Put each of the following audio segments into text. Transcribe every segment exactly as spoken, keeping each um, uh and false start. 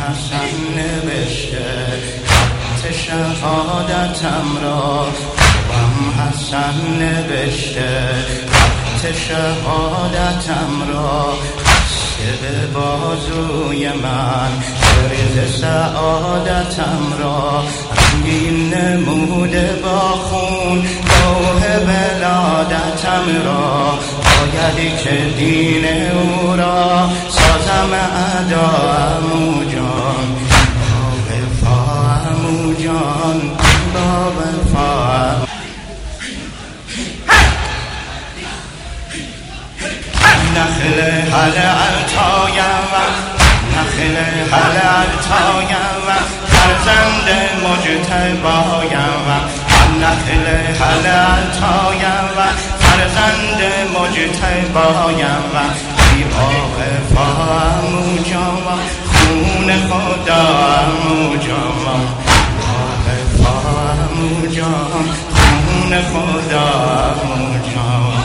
حسن نوشته خط شهادتم را، بابام حسن نوشته خط شهادتم را، بسته به بازوی من بریز سعادتم را، رنگین نموده با خون لوح ولادتم را، باید که دین او را سازم ادا عمو جان، با وفا عمو جان، با وفا. نخل حل علتایم نخل حل علتایم فرزند مجتبایم، نخل حل علتایم فرزند مجتبایم، ای با وفا عمو جان، خون خدا عمو جان، با وفا عمو جان، خون خدا عمو جان.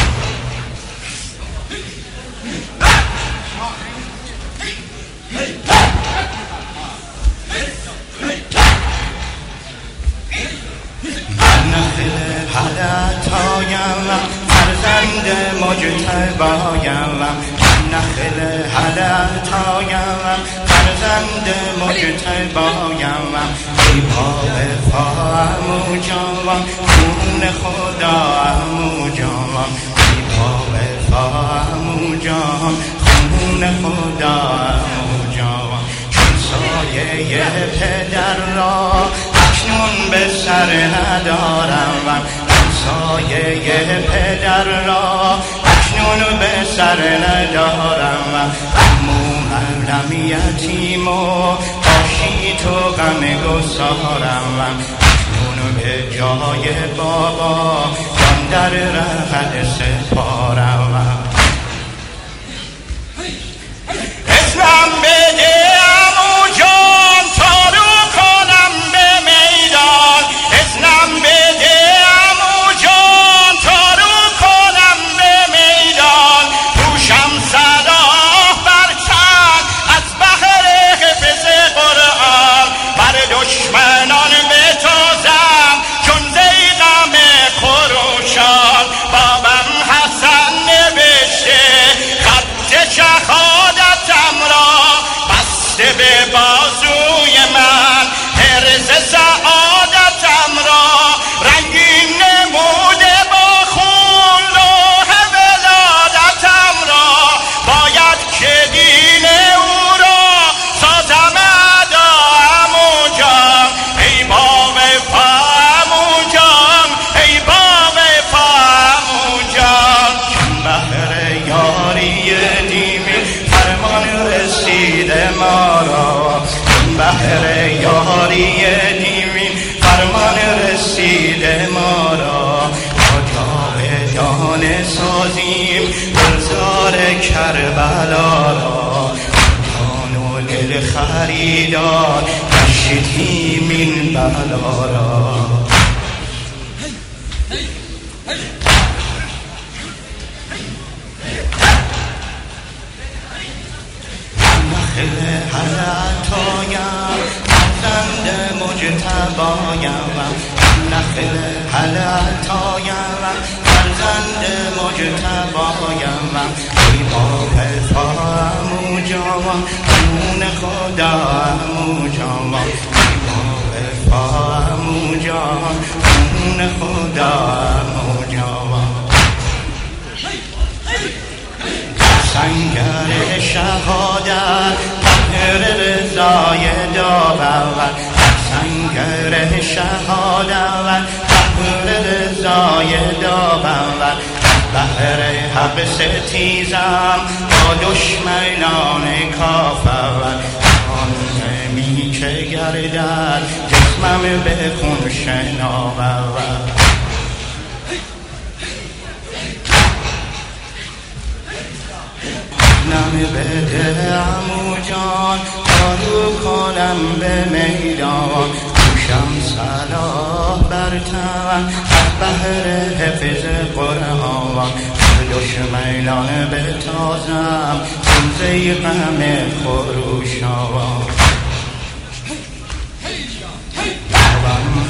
حلتایم فرزند مجتبایم، نخل حلتایم فرزند مجتبایم، ای با وفا عمو جان، خون خدا عمو جان، ای با وفا عمو جان، خون خدا عمو جان. چون سایه پدر را اکنون به سر ندارم، سایه پدر را اکنون به سر ندارم، عمو علم یتیم و باشی تو غم گسارم، اکنون به جای بابا جان در رهت سپارم. اسلام بده عمو جان تا رو کنم به میدان، اسلام بده عمو جان تا رو کنم به میدان، پوشم صلاح بر تن از بحر حفظ قرآن، بر دشمنان بتازم چون ضیغم خروشان، بابم حسن نوشته خط شهادتم را، بسته به بازوی من حرز سعادتم را، رنگین نموده با خون لوح ولادتم را، باید که دین او را سازم ادا عمو جان، ای با وفا عمو جان، ای با وفا عمو جان. چون بهر یاری دیمی فرمان رسیده ما را، چون بهر یاری دیمی فرمان رسیده ما را، با جاودانه سازیم گلزار کربلا را، جان و دل خریدار کشیدیم این بلا را. نخل حلتایم فرزند مجتبایم، نخل حلتایم فرزند مجتبایم، ای با وفا عمو جان، خون خدا عمو جان، ای با وفا عمو جان، خون خدا عمو جان. سنگر شهادت بحر رضای داور، سنگر شهادت بحر رضای داور، بحر حق ستیزم با دشمنان کافر، آن زمی که گردد جسمم به خون شناور. نمی بده عمو جان تا رو کنم به میدان، پوشم صلاح بر تن از بحر حفظ قرآن، دشمنان بتازم چون ضیغم خروشان.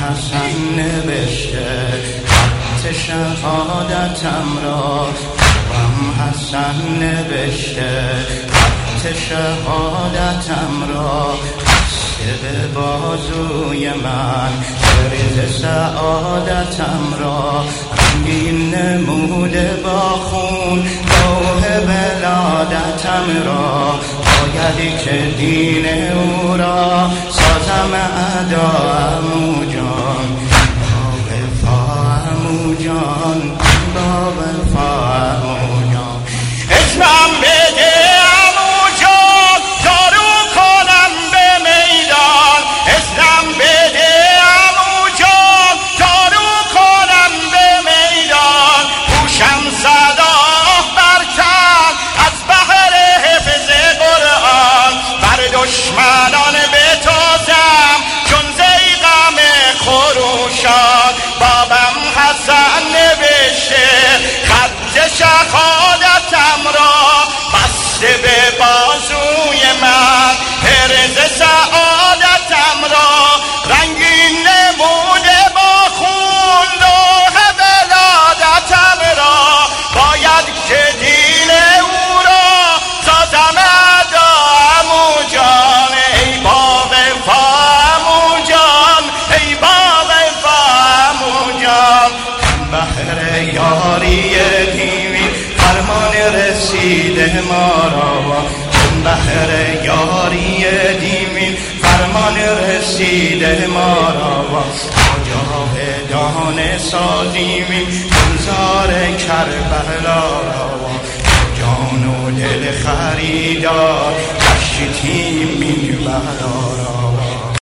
حسن نوشته خط شهادتم را، بابم حسن نوشته خط شهادتم را، بسته به بازوی من بریز سعادتم را، رنگین نموده با خون لوح ولادتم را، باید که دین او را سازم ادا عمو جان، با وفا عمو جان، با وفا عمو جان. اسمم بده عمو جان دارو کنم به میدان، اسمم بده عمو جان دارو کنم به میدان، پوشم صدا برتن از بحر حفظ قرآن، بر دشمنان بتازم چون زیغم خروشان، بابم حسن نوشته خط شهادتم را، بسته به بازوی من حرز سعادتم را، رنگین نموده با خون لوح ولادتم را، باید که دین او را سازم ادا عمو جان، ای با وفا عمو جان، ای با وفا عمو جان. بحر یاری دیوی فرمان رسیده ما را، بحر یاری دیوی فرمان رسیده ما را، جاودانه سازیم گلزار کربلا را، جان و دل خریدار گشتیم این بلا را.